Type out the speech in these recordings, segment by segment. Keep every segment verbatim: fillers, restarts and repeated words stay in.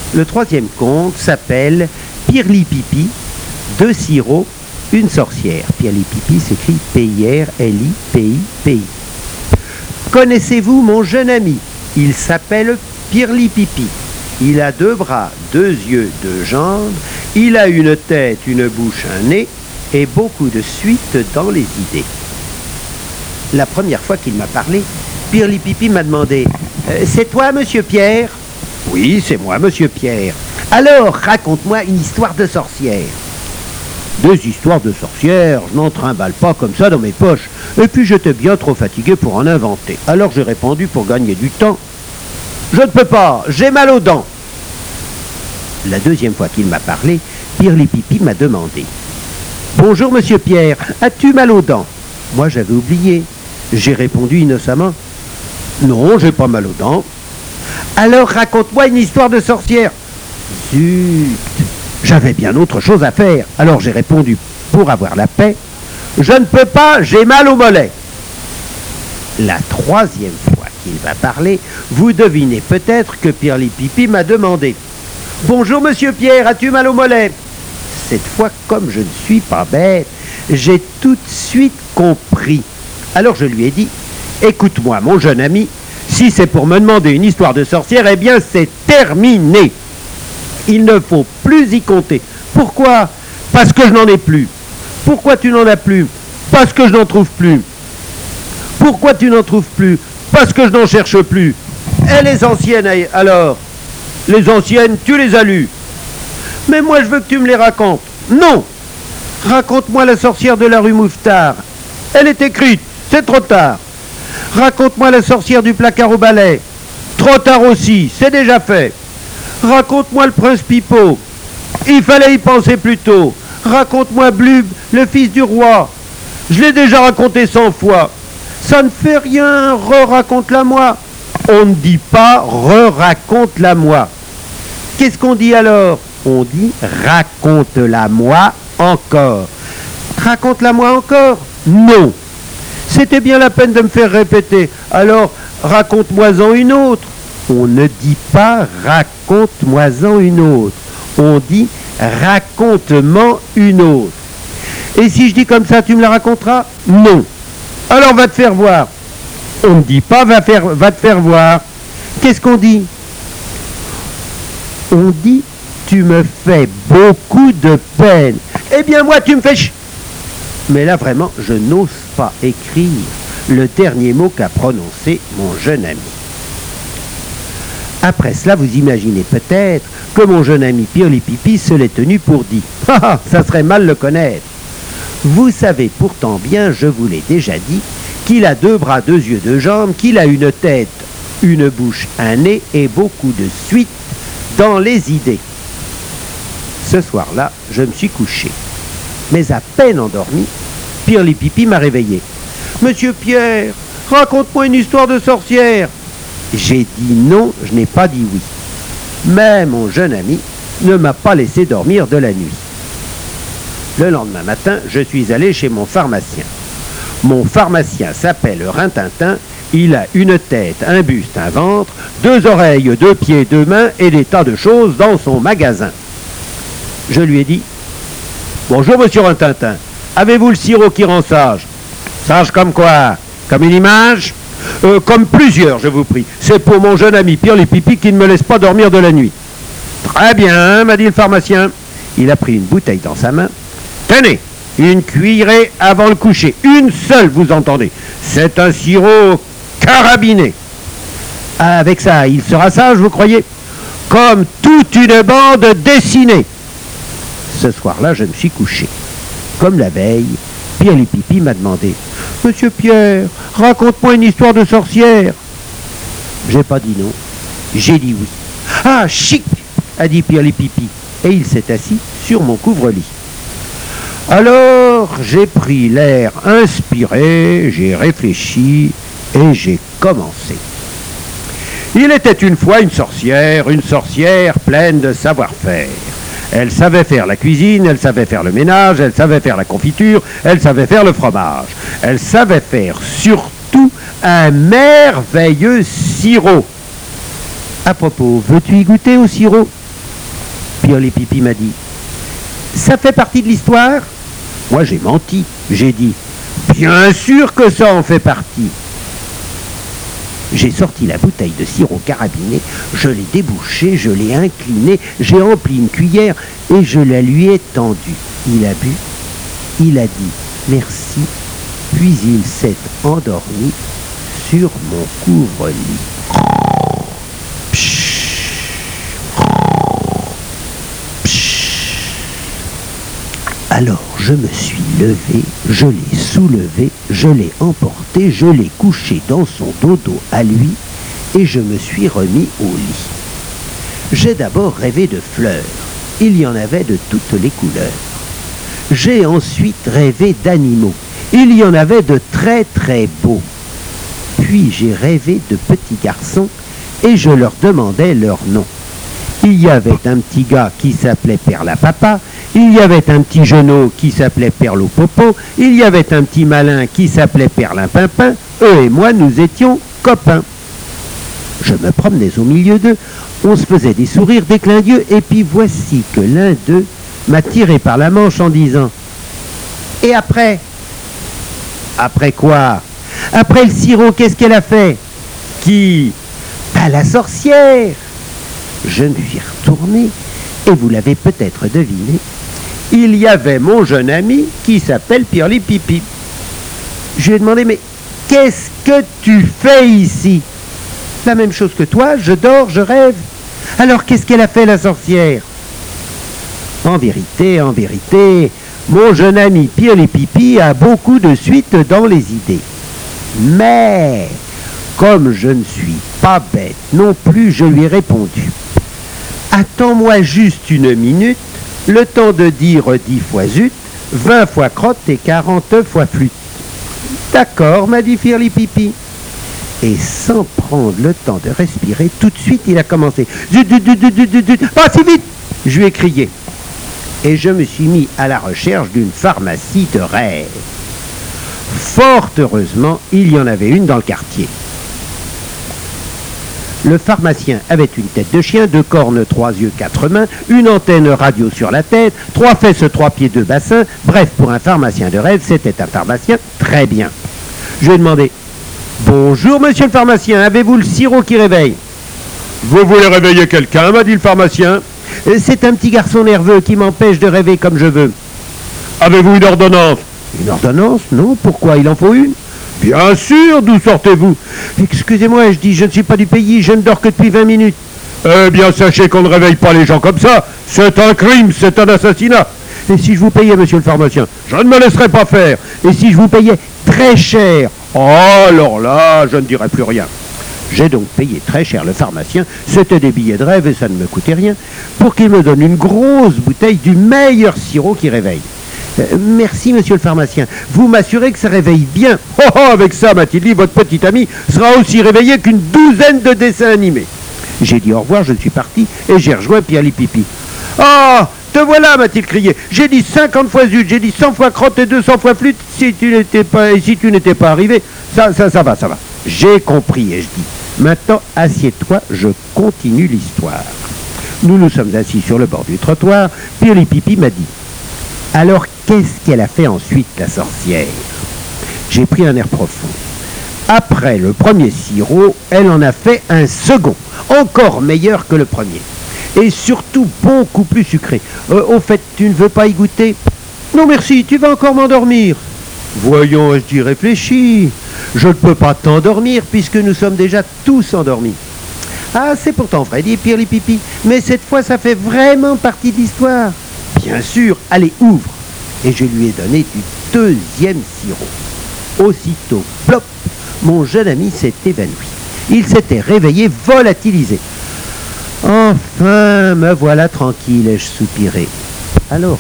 Le troisième conte s'appelle Pirlipipi, deux sirops, une sorcière. Pirlipipi s'écrit P I R L I P I P I. Connaissez-vous mon jeune ami? Il s'appelle Pirlipipi. Il a deux bras, deux yeux, deux jambes. Il a une tête, une bouche, un nez et beaucoup de suite dans les idées. La première fois qu'il m'a parlé, Pirlipipi m'a demandé euh, « C'est toi, monsieur Pierre ?»« Oui, c'est moi, monsieur Pierre. »« Alors, raconte-moi une histoire de sorcière. » Des histoires de sorcières, je n'en trimballe pas comme ça dans mes poches. Et puis j'étais bien trop fatigué pour en inventer. Alors j'ai répondu pour gagner du temps. Je ne peux pas, j'ai mal aux dents. La deuxième fois qu'il m'a parlé, Pirlipipi m'a demandé « Bonjour monsieur Pierre, as-tu mal aux dents ?» Moi j'avais oublié. J'ai répondu innocemment « Non, j'ai pas mal aux dents. »« Alors raconte-moi une histoire de sorcière. » Zut, j'avais bien autre chose à faire. Alors j'ai répondu pour avoir la paix « Je ne peux pas, j'ai mal au mollet. » La troisième fois qu'il va parler, vous devinez peut-être que Pirlipipi m'a demandé « Bonjour monsieur Pierre, as-tu mal au mollet ?» Cette fois, comme je ne suis pas bête, j'ai tout de suite compris. Alors je lui ai dit « Écoute-moi mon jeune ami, si c'est pour me demander une histoire de sorcière, eh bien c'est terminé. Il ne faut plus y compter. Pourquoi? Parce que je n'en ai plus. Pourquoi tu n'en as plus? Parce que je n'en trouve plus. Pourquoi tu n'en trouves plus? Parce que je n'en cherche plus. Et les anciennes, alors? Les anciennes, tu les as lues. Mais moi, je veux que tu me les racontes. Non! Raconte-moi la sorcière de la rue Mouffetard. Elle est écrite, c'est trop tard. Raconte-moi la sorcière du placard au balai. Trop tard aussi, c'est déjà fait. Raconte-moi le prince Pipeau. Il fallait y penser plus tôt. Raconte-moi Blub, le fils du roi. Je l'ai déjà raconté cent fois. Ça ne fait rien, re-raconte-la-moi. On ne dit pas re-raconte-la-moi. Qu'est-ce qu'on dit alors? On dit raconte-la-moi encore. Raconte-la-moi encore? Non. C'était bien la peine de me faire répéter. Alors, raconte-moi-en une autre. On ne dit pas raconte-moi-en une autre. On dit raconte-moi une autre. Et si je dis comme ça, tu me la raconteras? Non. Alors va te faire voir. On ne dit pas va, faire, va te faire voir. Qu'est-ce qu'on dit? On dit tu me fais beaucoup de peine. Eh bien moi tu me fais ch... Mais là vraiment je n'ose pas écrire le dernier mot qu'a prononcé mon jeune ami. Après cela vous imaginez peut-être que mon jeune ami Pirlipipi se l'est tenu pour dit. Ah, ça serait mal le connaître. Vous savez pourtant bien, je vous l'ai déjà dit, qu'il a deux bras, deux yeux, deux jambes, qu'il a une tête, une bouche, un nez et beaucoup de suite dans les idées. Ce soir-là, je me suis couché. Mais à peine endormi, Pirlipipi m'a réveillé. « Monsieur Pierre, raconte-moi une histoire de sorcière !» J'ai dit non, je n'ai pas dit oui. Mais mon jeune ami ne m'a pas laissé dormir de la nuit. Le lendemain matin, je suis allé chez mon pharmacien. Mon pharmacien s'appelle Rintintin. Il a une tête, un buste, un ventre, deux oreilles, deux pieds, deux mains et des tas de choses dans son magasin. Je lui ai dit « Bonjour, monsieur Rintintin. Avez-vous le sirop qui rend sage ?»« Sage comme quoi? Comme une image ?»« Euh, comme plusieurs, je vous prie. C'est pour mon jeune ami Pirlipipi qui ne me laisse pas dormir de la nuit. »« Très bien, m'a dit le pharmacien. Il a pris une bouteille dans sa main. « Tenez, une cuillerée avant le coucher. Une seule, vous entendez. C'est un sirop carabiné. Avec ça, il sera sage, vous croyez? Comme toute une bande dessinée. » Ce soir-là, je me suis couché. Comme la veille, Pirlipipi m'a demandé « Monsieur Pierre, raconte-moi une histoire de sorcière. » J'ai pas dit non. J'ai dit oui. « Ah, chic !» a dit Pirlipipi. Et il s'est assis sur mon couvre-lit. Alors, j'ai pris l'air inspiré, j'ai réfléchi et j'ai commencé. Il était une fois une sorcière, une sorcière pleine de savoir-faire. Elle savait faire la cuisine, elle savait faire le ménage, elle savait faire la confiture, elle savait faire le fromage. Elle savait faire surtout un merveilleux sirop. À propos, veux-tu y goûter au sirop? Pirlipipi m'a dit, ça fait partie de l'histoire? Moi j'ai menti, j'ai dit, bien sûr que ça en fait partie. J'ai sorti la bouteille de sirop carabiné, je l'ai débouchée, je l'ai inclinée, j'ai empli une cuillère et je la lui ai tendue. Il a bu, il a dit merci, puis il s'est endormi sur mon couvre-lit. Alors je me suis levé, je l'ai soulevé, je l'ai emporté, je l'ai couché dans son dodo à lui et je me suis remis au lit. J'ai d'abord rêvé de fleurs, il y en avait de toutes les couleurs. J'ai ensuite rêvé d'animaux, il y en avait de très très beaux. Puis j'ai rêvé de petits garçons et je leur demandais leur nom. Il y avait un petit gars qui s'appelait Perlapapa, il y avait un petit genou qui s'appelait Perlopopo, il y avait un petit malin qui s'appelait Perlimpinpin, eux et moi nous étions copains. Je me promenais au milieu d'eux, on se faisait des sourires, des clins d'yeux, et puis voici que l'un d'eux m'a tiré par la manche en disant « Et après ?»« Après quoi ? Après le sirop, qu'est-ce qu'elle a fait ?»« Qui ? Pas la sorcière !» Je me suis retourné, et vous l'avez peut-être deviné, il y avait mon jeune ami qui s'appelle Pirlipipi. Je lui ai demandé, mais qu'est-ce que tu fais ici? La même chose que toi, je dors, je rêve. Alors qu'est-ce qu'elle a fait, la sorcière? En vérité, en vérité, mon jeune ami Pirlipipi a beaucoup de suite dans les idées. Mais, comme je ne suis pas bête non plus, je lui ai répondu. Attends-moi juste une minute, le temps de dire dix fois zut, vingt fois crotte et quarante fois flûte. D'accord, m'a dit Pirlipipi. Et sans prendre le temps de respirer, tout de suite il a commencé. Zut, zut, zut, zut, zut, zut, pas si vite! Je lui ai crié. Et je me suis mis à la recherche d'une pharmacie de rêve. Fort heureusement, il y en avait une dans le quartier. Le pharmacien avait une tête de chien, deux cornes, trois yeux, quatre mains, une antenne radio sur la tête, trois fesses, trois pieds, deux bassins. Bref, pour un pharmacien de rêve, c'était un pharmacien très bien. Je lui ai demandé, « Bonjour, monsieur le pharmacien, avez-vous le sirop qui réveille ?»« Vous voulez réveiller quelqu'un ?» m'a dit le pharmacien. « C'est un petit garçon nerveux qui m'empêche de rêver comme je veux. »« Avez-vous une ordonnance ?»« Une ordonnance? Non, pourquoi? Il en faut une ?»« Bien sûr, d'où sortez-vous ?»« Excusez-moi, je dis, je ne suis pas du pays, je ne dors que depuis vingt minutes. »« Eh bien, sachez qu'on ne réveille pas les gens comme ça. C'est un crime, c'est un assassinat. »« Et si je vous payais, monsieur le pharmacien ? » ?»« Je ne me laisserai pas faire. »« Et si je vous payais très cher ? » ?»« Oh, alors là, je ne dirai plus rien. » J'ai donc payé très cher le pharmacien, c'était des billets de rêve et ça ne me coûtait rien, pour qu'il me donne une grosse bouteille du meilleur sirop qui réveille. Euh, merci, monsieur le pharmacien. Vous m'assurez que ça réveille bien. Oh, oh, avec ça, m'a-t-il dit, votre petit ami sera aussi réveillé qu'une douzaine de dessins animés. J'ai dit au revoir, je suis parti et j'ai rejoint Pirlipipi. Ah, te voilà, m'a-t-il crié. J'ai dit cinquante fois zut, j'ai dit cent fois crotte et deux cents fois flûte. Si tu n'étais pas, si tu n'étais pas arrivé, ça, ça, ça va, ça va. J'ai compris, ai-je dit. Maintenant, assieds-toi, je continue l'histoire. Nous nous sommes assis sur le bord du trottoir. Pirlipipi m'a dit. Alors, qu'est-ce qu'elle a fait ensuite, la sorcière? J'ai pris un air profond. Après le premier sirop, elle en a fait un second, encore meilleur que le premier. Et surtout beaucoup plus sucré. Euh, au fait, tu ne veux pas y goûter? Non merci, tu vas encore m'endormir. Voyons, ai-je dit, réfléchis. Je ne peux pas t'endormir puisque nous sommes déjà tous endormis. Ah, c'est pourtant vrai, dit Pirlipipi, mais cette fois ça fait vraiment partie de l'histoire. Bien sûr, allez, ouvre. Et je lui ai donné du deuxième sirop. Aussitôt, plop, mon jeune ami s'est évanoui. Il s'était réveillé, volatilisé. Enfin, me voilà tranquille, ai-je soupiré. Alors,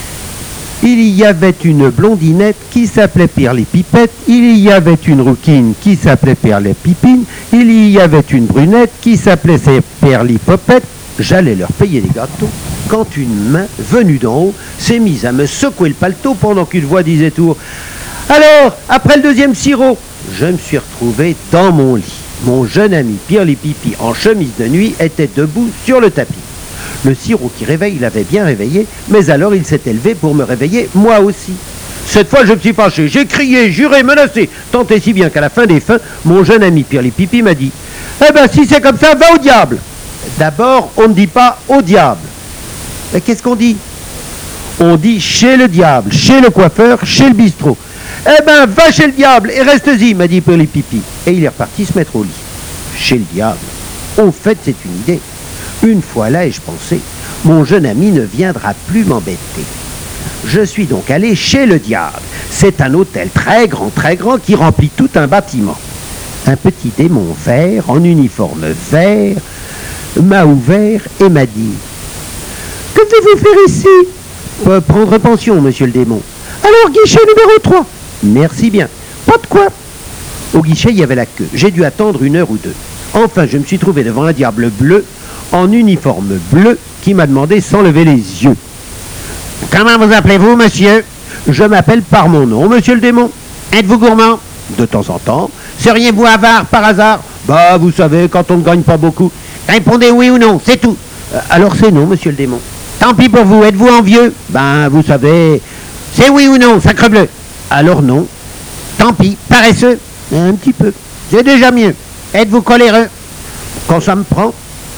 il y avait une blondinette qui s'appelait Pirlipipette, il y avait une rouquine qui s'appelait Pirlipipine, il y avait une brunette qui s'appelait Pirlipopette. J'allais leur payer des gâteaux quand une main, venue d'en haut, s'est mise à me secouer le paletot pendant qu'une voix disait tout haut. Alors, après le deuxième sirop, je me suis retrouvé dans mon lit. Mon jeune ami Pirlipipi, en chemise de nuit, était debout sur le tapis. Le sirop qui réveille l'avait bien réveillé, mais alors il s'est élevé pour me réveiller moi aussi. Cette fois, je me suis fâché, j'ai crié, juré, menacé, tant et si bien qu'à la fin des fins, mon jeune ami Pirlipipi m'a dit « Eh ben, si c'est comme ça, va au diable !» D'abord, on ne dit pas au diable. Mais qu'est-ce qu'on dit? On dit chez le diable, chez le coiffeur, chez le bistrot. Eh ben, va chez le diable et reste-y, m'a dit Pirlipipi. Et il est reparti se mettre au lit. Chez le diable. Au fait, c'est une idée. Une fois là, ai-je pensé, mon jeune ami ne viendra plus m'embêter. Je suis donc allé chez le diable. C'est un hôtel très grand, très grand qui remplit tout un bâtiment. Un petit démon vert, en uniforme vert, m'a ouvert et m'a dit « Que devez-vous faire ici ?»« euh, Prendre pension, monsieur le démon. »« Alors, guichet numéro trois. »« Merci bien. »« Pas de quoi ?» Au guichet, il y avait la queue. J'ai dû attendre une heure ou deux. Enfin, je me suis trouvé devant un diable bleu, en uniforme bleu, qui m'a demandé sans lever les yeux. « Comment vous appelez-vous, monsieur ?»« Je m'appelle par mon nom, monsieur le démon. »« Êtes-vous gourmand ?»« De temps en temps. »« Seriez-vous avare par hasard ?»« Bah, vous savez, quand on ne gagne pas beaucoup. »« Répondez oui ou non, c'est tout. »« Euh, Alors c'est non, monsieur le démon. »« Tant pis pour vous, êtes-vous envieux ?»« Ben, vous savez, c'est oui ou non, sacrebleu. »« Alors non. »« Tant pis, paresseux ?»« Un petit peu. C'est déjà mieux. »« Êtes-vous coléreux ?»« Quand ça me prend. »«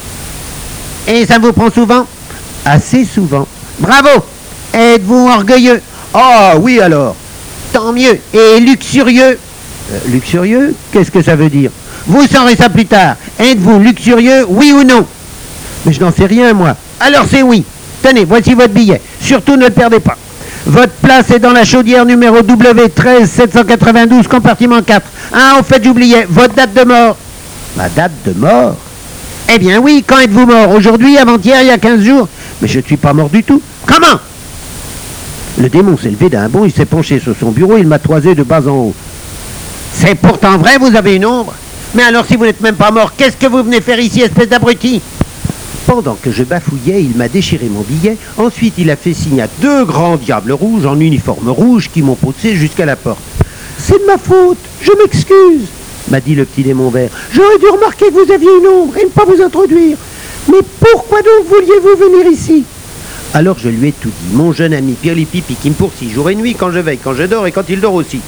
Et ça vous prend souvent ?»« Assez souvent. »« Bravo. Êtes-vous orgueilleux ?»« Ah oui alors. »« Tant mieux. Et luxurieux ?»« euh, Luxurieux, qu'est-ce que ça veut dire ? » ?»« Vous saurez ça plus tard. Êtes-vous luxurieux, oui ou non ? » ?»« Mais je n'en sais rien, moi. »« Alors c'est oui. Tenez, voici votre billet. Surtout ne le perdez pas. Votre place est dans la chaudière numéro W treize sept cent quatre-vingt-douze, compartiment quatre. Ah, en fait, j'oubliais. Votre date de mort. »« Ma date de mort ? » ?»« Eh bien oui, quand êtes-vous mort ? Aujourd'hui, avant-hier, il y a quinze jours ? » ?»« Mais je ne suis pas mort du tout. »« Comment ?» Le démon s'est levé d'un bond, il s'est penché sur son bureau, il m'a toisé de bas en haut. « C'est pourtant vrai, vous avez une ombre ? Mais alors, si vous n'êtes même pas mort, qu'est-ce que vous venez faire ici, espèce d'abruti ?» Pendant que je bafouillais, il m'a déchiré mon billet. Ensuite, il a fait signe à deux grands diables rouges en uniforme rouge qui m'ont poussé jusqu'à la porte. « C'est de ma faute, je m'excuse, » m'a dit le petit démon vert. « J'aurais dû remarquer que vous aviez une ombre et ne pas vous introduire. Mais pourquoi donc vouliez-vous venir ici ?» Alors je lui ai tout dit. Mon jeune ami Pirlipipi qui me poursuit jour et nuit quand je veille, quand je dors et quand il dort aussi.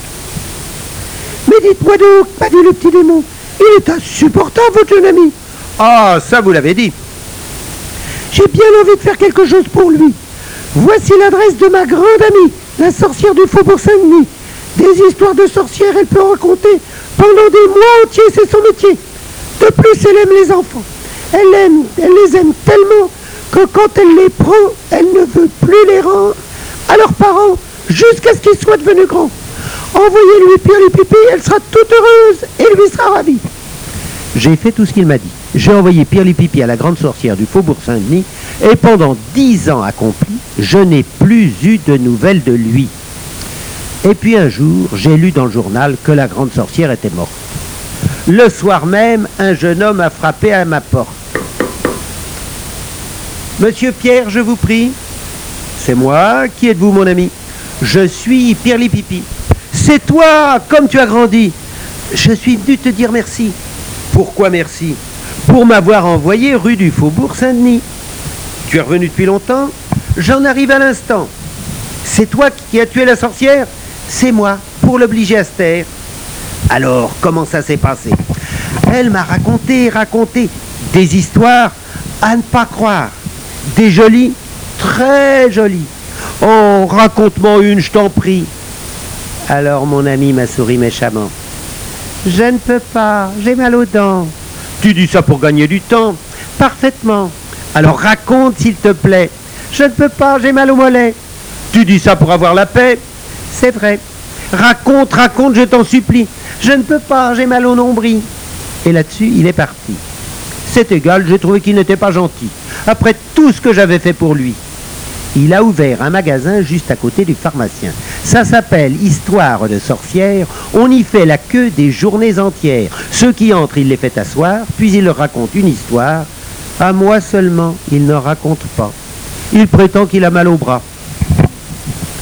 « Mais dites-moi donc, m'a dit le petit démon, il est insupportable, votre jeune ami. »« Ah, ça vous l'avez dit. »« J'ai bien envie de faire quelque chose pour lui. Voici l'adresse de ma grande amie, la sorcière du Faubourg Saint-Denis. Des histoires de sorcières, elle peut raconter pendant des mois entiers, c'est son métier. De plus, elle aime les enfants. Elle aime, elle les aime tellement que quand elle les prend, elle ne veut plus les rendre à leurs parents jusqu'à ce qu'ils soient devenus grands. Envoyez-lui Pirlipipi, elle sera toute heureuse et lui sera ravie. » J'ai fait tout ce qu'il m'a dit. J'ai envoyé Pirlipipi à la grande sorcière du Faubourg Saint-Denis et pendant dix ans accomplis, je n'ai plus eu de nouvelles de lui. Et puis un jour, j'ai lu dans le journal que la grande sorcière était morte. Le soir même, un jeune homme a frappé à ma porte. « Monsieur Pierre, je vous prie. »« C'est moi. Qui êtes-vous, mon ami ?»« Je suis Pirlipipi. »« C'est toi, comme tu as grandi. »« Je suis venu te dire merci. »« Pourquoi merci ? » ?»« Pour m'avoir envoyé rue du Faubourg Saint-Denis. »« Tu es revenu depuis longtemps ? » ?»« J'en arrive à l'instant. »« C'est toi qui as tué la sorcière ? » ?»« C'est moi, pour l'obliger à se taire. » Alors, comment ça s'est passé ? Elle m'a raconté, raconté des histoires à ne pas croire. Des jolies, très jolies. Oh, raconte-moi une, je t'en prie. Alors mon ami m'a souri méchamment. Je ne peux pas, j'ai mal aux dents. Tu dis ça pour gagner du temps. Parfaitement. Alors raconte s'il te plaît. Je ne peux pas, j'ai mal aux mollets. Tu dis ça pour avoir la paix. C'est vrai. Raconte, raconte, je t'en supplie. Je ne peux pas, j'ai mal au nombril. Et là-dessus, il est parti. C'est égal, j'ai trouvé qu'il n'était pas gentil. Après tout ce que j'avais fait pour lui. Il a ouvert un magasin juste à côté du pharmacien. Ça s'appelle Histoire de sorcières. On y fait la queue des journées entières. Ceux qui entrent, il les fait asseoir, puis il leur raconte une histoire. À moi seulement, il ne raconte pas. Il prétend qu'il a mal au bras.